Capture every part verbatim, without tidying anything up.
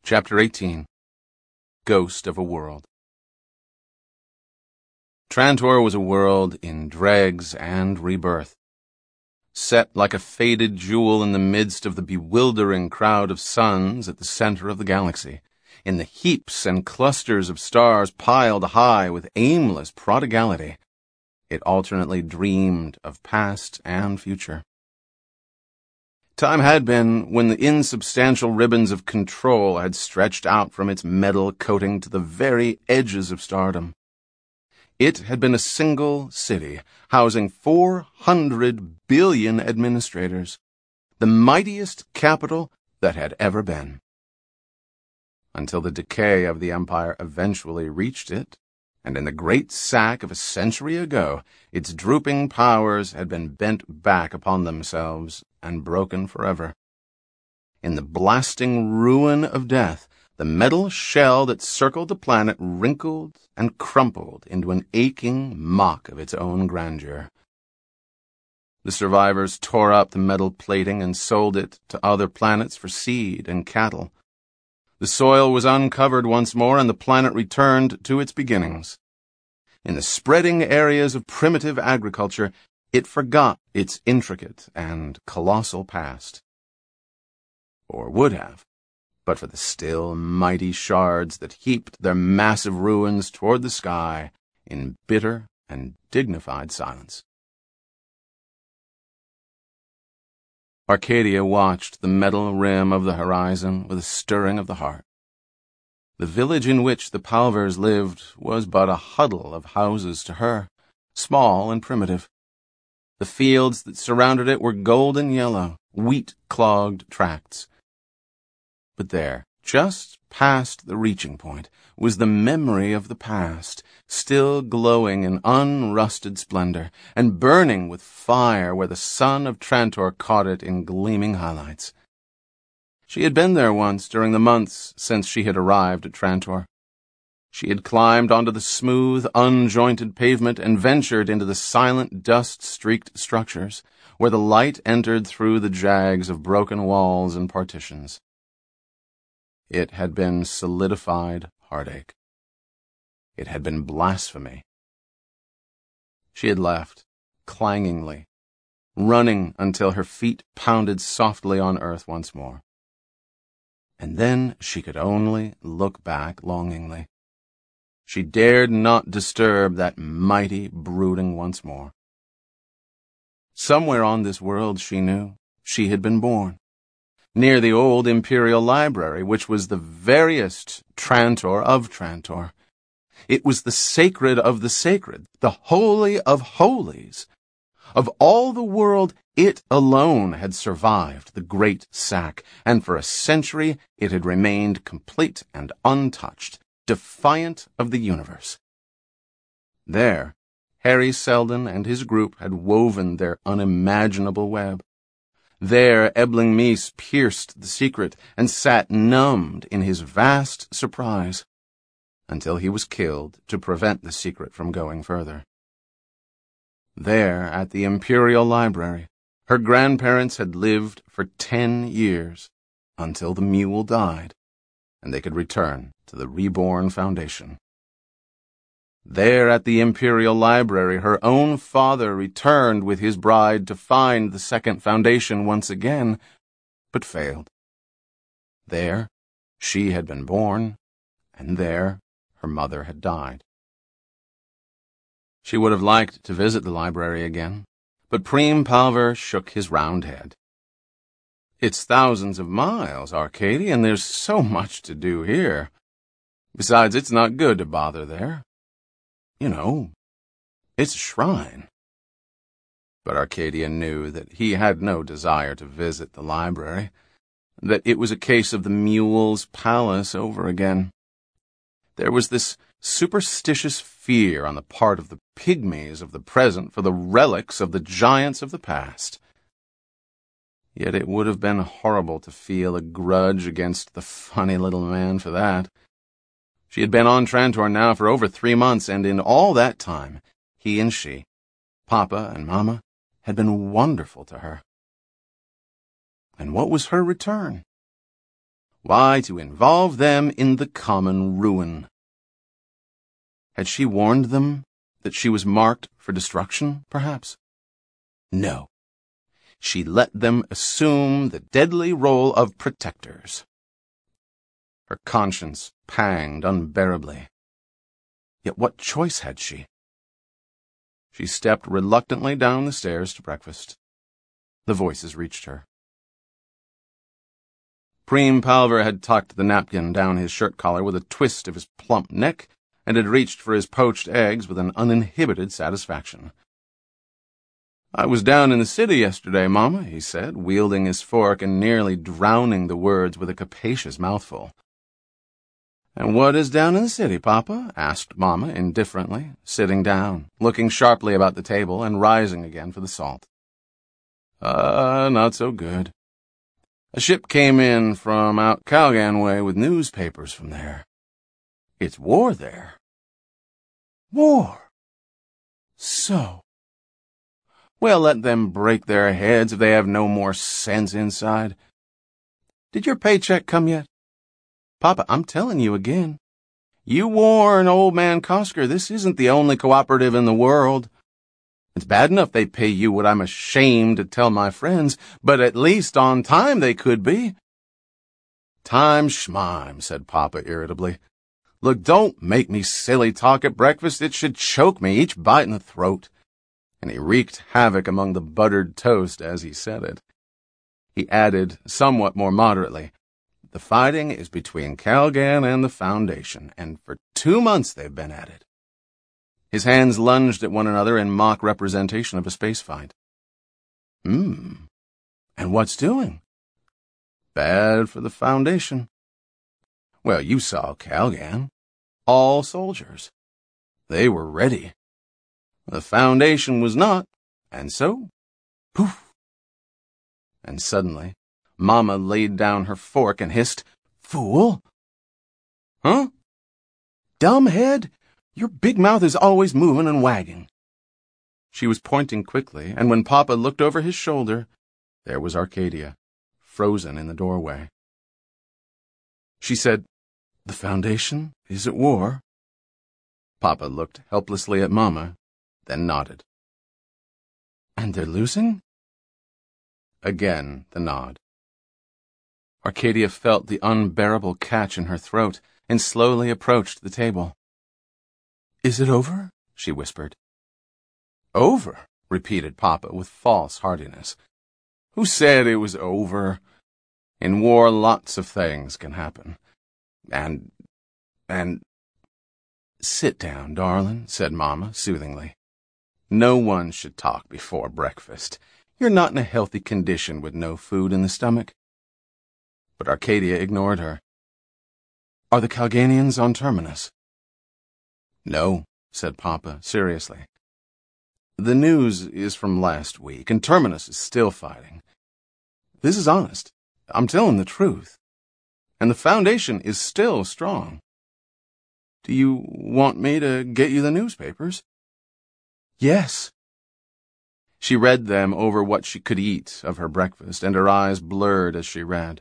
Chapter eighteen. Ghost of a World. Trantor was a world in dregs and rebirth, set like a faded jewel in the midst of the bewildering crowd of suns at the center of the galaxy, in the heaps and clusters of stars piled high with aimless prodigality. It alternately dreamed of past and future. Time had been when the insubstantial ribbons of control had stretched out from its metal coating to the very edges of stardom. It had been a single city, housing four hundred billion administrators, the mightiest capital that had ever been. Until the decay of the empire eventually reached it, and in the great sack of a century ago, its drooping powers had been bent back upon themselves and broken forever. In the blasting ruin of death, the metal shell that circled the planet wrinkled and crumpled into an aching mock of its own grandeur. The survivors tore up the metal plating and sold it to other planets for seed and cattle. The soil was uncovered once more, and the planet returned to its beginnings. In the spreading areas of primitive agriculture, it forgot its intricate and colossal past. Or would have, but for the still mighty shards that heaped their massive ruins toward the sky in bitter and dignified silence. Arcadia watched the metal rim of the horizon with a stirring of the heart. The village in which the Palvers lived was but a huddle of houses to her, small and primitive. The fields that surrounded it were golden yellow, wheat-clogged tracts. But there, just past the reaching point, was the memory of the past, still glowing in unrusted splendor, and burning with fire where the sun of Trantor caught it in gleaming highlights. She had been there once during the months since she had arrived at Trantor. She had climbed onto the smooth, unjointed pavement and ventured into the silent, dust-streaked structures, where the light entered through the jags of broken walls and partitions. It had been solidified heartache. It had been blasphemy. She had left, clangingly, running until her feet pounded softly on earth once more. And then she could only look back longingly. She dared not disturb that mighty brooding once more. Somewhere on this world, she knew, she had been born, near the old Imperial Library, which was the veriest Trantor of Trantor. It was the sacred of the sacred, the holy of holies. Of all the world, it alone had survived the great sack, and for a century it had remained complete and untouched, defiant of the universe. There, Harry Seldon and his group had woven their unimaginable web. There, Ebling Meese pierced the secret and sat numbed in his vast surprise, until he was killed to prevent the secret from going further. There, at the Imperial Library, her grandparents had lived for ten years, until the mule died, and they could return to the reborn Foundation. There, at the Imperial Library, her own father returned with his bride to find the second Foundation once again, but failed. There, she had been born, and there, her mother had died. She would have liked to visit the library again, but Preem Palver shook his round head. It's thousands of miles, Arcadia, and there's so much to do here. Besides, it's not good to bother there. You know, it's a shrine. But Arcadia knew that he had no desire to visit the library, that it was a case of the mule's palace over again. There was this superstitious fear on the part of the pygmies of the present for the relics of the giants of the past. Yet it would have been horrible to feel a grudge against the funny little man for that. She had been on Trantor now for over three months, and in all that time, he and she, Papa and Mama, had been wonderful to her. And what was her return? Why, to involve them in the common ruin. Had she warned them that she was marked for destruction, perhaps? No. She let them assume the deadly role of protectors. Her conscience panged unbearably. Yet what choice had she? She stepped reluctantly down the stairs to breakfast. The voices reached her. Preem Palver had tucked the napkin down his shirt collar with a twist of his plump neck and had reached for his poached eggs with an uninhibited satisfaction. "I was down in the city yesterday, Mama," he said, wielding his fork and nearly drowning the words with a capacious mouthful. "And what is down in the city, Papa?" asked Mama indifferently, sitting down, looking sharply about the table, and rising again for the salt. Uh, not so good. A ship came in from out Calgan way with newspapers from there. It's war there." "War? So? Well, let them break their heads if they have no more sense inside. Did your paycheck come yet? Papa, I'm telling you again. You warn old man Kosker, this isn't the only cooperative in the world. It's bad enough they pay you what I'm ashamed to tell my friends, but at least on time they could be." "Time schmime," said Papa irritably. "Look, don't make me silly talk at breakfast. It should choke me, each bite in the throat." And he wreaked havoc among the buttered toast as he said it. He added, somewhat more moderately, "The fighting is between Calgan and the Foundation, and for two months they've been at it." His hands lunged at one another in mock representation of a space fight. Hmm. And what's doing? Bad for the Foundation. Well, you saw Calgan. All soldiers. They were ready. The Foundation was not, and so, poof. And suddenly, Mama laid down her fork and hissed, "Fool!" "Huh? Dumbhead? Your big mouth is always moving and wagging." She was pointing quickly, and when Papa looked over his shoulder, there was Arcadia, frozen in the doorway. She said, "The Foundation is at war." Papa looked helplessly at Mama, then nodded. "And they're losing?" Again the nod. Arcadia felt the unbearable catch in her throat and slowly approached the table. "Is it over?" she whispered. "Over?" repeated Papa with false heartiness. "Who said it was over? In war, lots of things can happen. And, and... Sit down, darling," said Mama soothingly. "No one should talk before breakfast. You're not in a healthy condition with no food in the stomach." But Arcadia ignored her. "Are the Calganians on Terminus?" "No," said Papa seriously. "The news is from last week, and Terminus is still fighting. This is honest. I'm telling the truth. And the Foundation is still strong. Do you want me to get you the newspapers?" "Yes." She read them over what she could eat of her breakfast, and her eyes blurred as she read.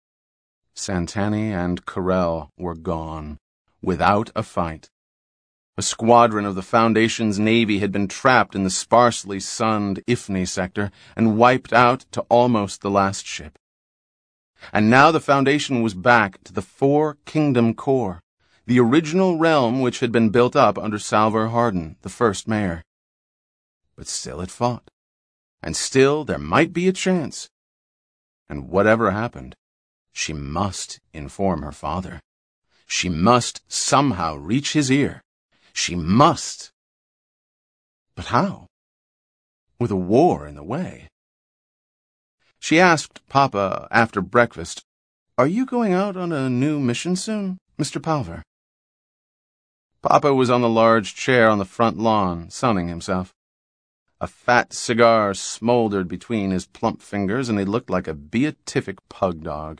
Santani and Corell were gone, without a fight. A squadron of the Foundation's navy had been trapped in the sparsely sunned Ifni sector and wiped out to almost the last ship. And now the Foundation was back to the Four Kingdom Core, the original realm which had been built up under Salvor Hardin, the first mayor. But still it fought, and still there might be a chance. And whatever happened, she must inform her father. She must somehow reach his ear. She must. But how? With a war in the way. She asked Papa after breakfast, "Are you going out on a new mission soon, Mister Palver?" Papa was on the large chair on the front lawn, sunning himself. A fat cigar smoldered between his plump fingers, and he looked like a beatific pug dog.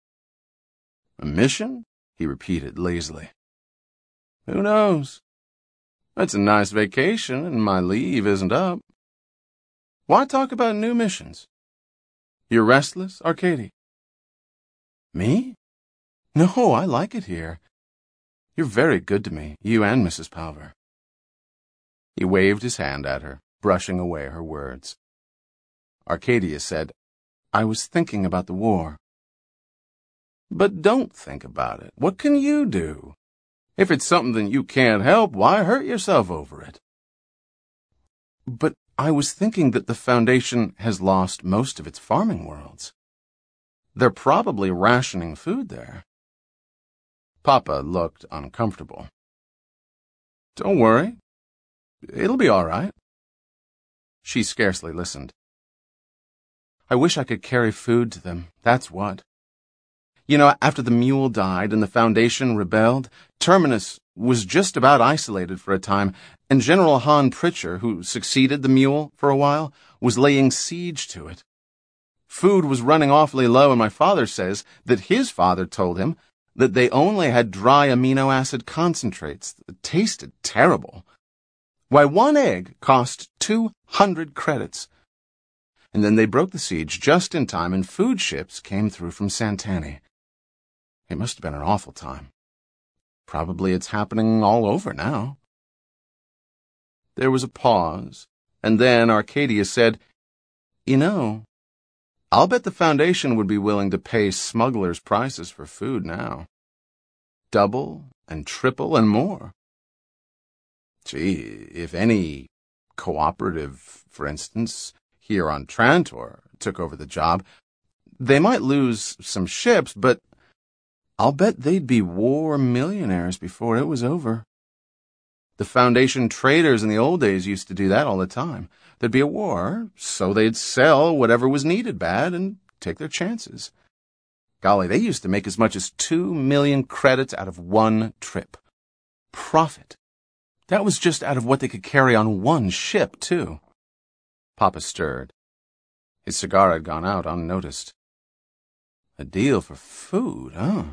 "A mission?" he repeated lazily. "Who knows? It's a nice vacation, and my leave isn't up. Why talk about new missions? You're restless, Arcady?" "Me? No, I like it here. You're very good to me, you and Missus Palver. He waved his hand at her, brushing away her words. Arcadia said, I was thinking about the war. But don't think about it. What can you do? If it's something you can't help, why hurt yourself over it? But I was thinking that the Foundation has lost most of its farming worlds. They're probably rationing food there. Papa looked uncomfortable. Don't worry. It'll be all right. She scarcely listened. I wish I could carry food to them, that's what. You know, after the mule died and the Foundation rebelled, Terminus was just about isolated for a time, and General Han Pritcher, who succeeded the mule for a while, was laying siege to it. Food was running awfully low, and my father says that his father told him that they only had dry amino acid concentrates that tasted terrible. Why, one egg cost two hundred credits. And then they broke the siege just in time, and food ships came through from Santani. It must have been an awful time. Probably it's happening all over now. There was a pause, and then Arcadia said, You know, I'll bet the Foundation would be willing to pay smugglers' prices for food now. Double and triple and more. Gee, if any cooperative, for instance, here on Trantor took over the job, they might lose some ships, but I'll bet they'd be war millionaires before it was over. The Foundation traders in the old days used to do that all the time. There'd be a war, so they'd sell whatever was needed bad and take their chances. Golly, they used to make as much as two million credits out of one trip. Profit. That was just out of what they could carry on one ship, too. Papa stirred. His cigar had gone out unnoticed. A deal for food, huh?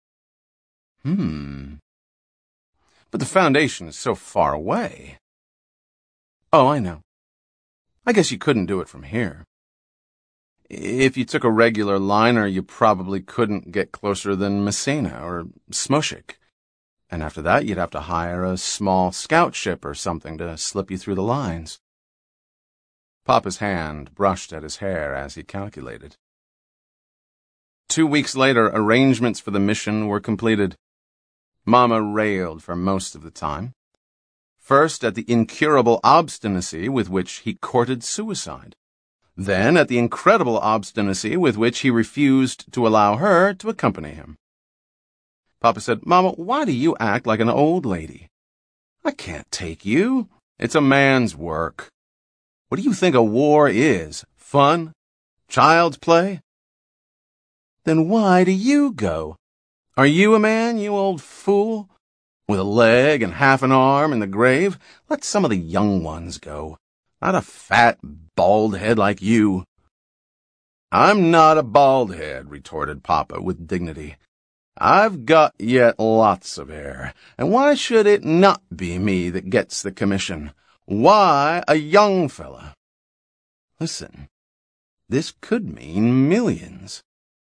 Hmm. But the Foundation is so far away. Oh, I know. I guess you couldn't do it from here. If you took a regular liner, you probably couldn't get closer than Messina or Smoshik. And after that, you'd have to hire a small scout ship or something to slip you through the lines. Papa's hand brushed at his hair as he calculated. Two weeks later, arrangements for the mission were completed. Mama railed for most of the time. First at the incurable obstinacy with which he courted suicide. Then at the incredible obstinacy with which he refused to allow her to accompany him. Papa said, Mama, why do you act like an old lady? I can't take you. It's a man's work. What do you think a war is? Fun? Child's play? Then why do you go? Are you a man, you old fool? With a leg and half an arm in the grave? Let some of the young ones go. Not a fat, bald head like you. I'm not a bald head, retorted Papa with dignity. I've got yet lots of hair, and why should it not be me that gets the commission? Why a young fella? Listen, this could mean millions.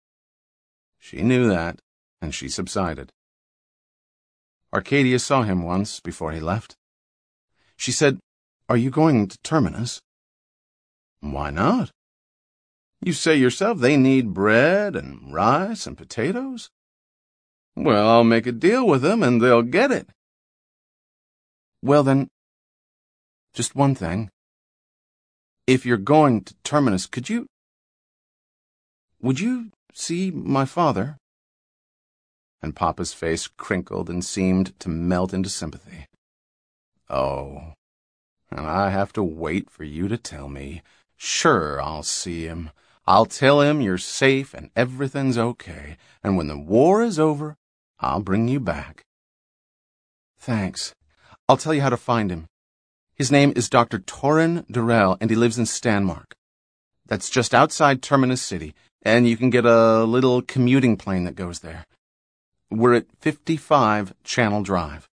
She knew that, and she subsided. Arcadia saw him once before he left. She said, Are you going to Terminus? Why not? You say yourself they need bread and rice and potatoes. Well, I'll make a deal with them and they'll get it. Well then, just one thing. If you're going to Terminus, could you... Would you see my father? And Papa's face crinkled and seemed to melt into sympathy. Oh, and I have to wait for you to tell me. Sure, I'll see him. I'll tell him you're safe and everything's okay, and when the war is over, I'll bring you back. Thanks. I'll tell you how to find him. His name is Doctor Torin Durrell, and he lives in Stanmark. That's just outside Terminus City, and you can get a little commuting plane that goes there. We're at fifty-five Channel Drive.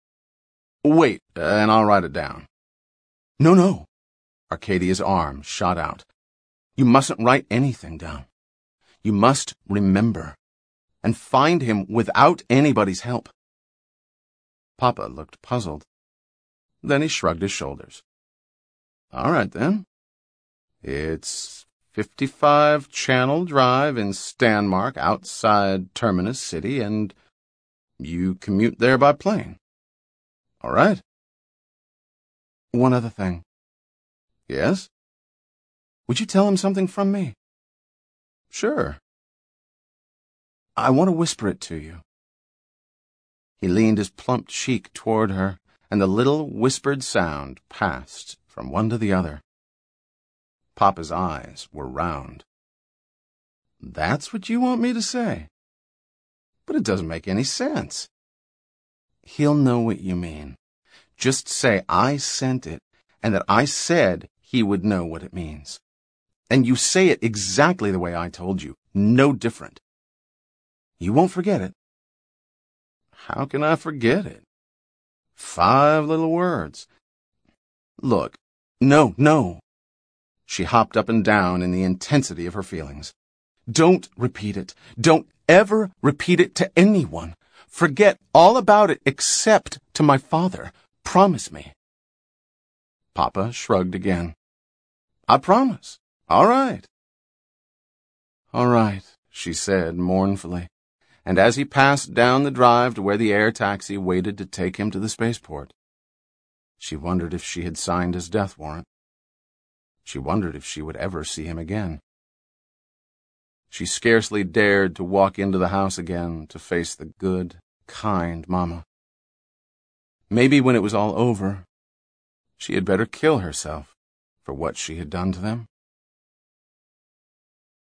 Wait, uh, and I'll write it down. No, no. Arcadia's arm shot out. You mustn't write anything down. You must remember. and find him without anybody's help. Papa looked puzzled. Then he shrugged his shoulders. All right, then. It's fifty-five Channel Drive in Stanmark, outside Terminus City, and you commute there by plane. All right. One other thing. Yes? Would you tell him something from me? Sure. I want to whisper it to you. He leaned his plump cheek toward her, and the little whispered sound passed from one to the other. Papa's eyes were round. That's what you want me to say? But it doesn't make any sense. He'll know what you mean. Just say I sent it, and that I said he would know what it means. And you say it exactly the way I told you, no different. You won't forget it. How can I forget it? Five little words. Look, no, no. She hopped up and down in the intensity of her feelings. Don't repeat it. Don't ever repeat it to anyone. Forget all about it except to my father. Promise me. Papa shrugged again. I promise. All right. All right, she said mournfully, and as he passed down the drive to where the air taxi waited to take him to the spaceport, she wondered if she had signed his death warrant. She wondered if she would ever see him again. She scarcely dared to walk into the house again to face the good, kind Mama. Maybe when it was all over, she had better kill herself for what she had done to them.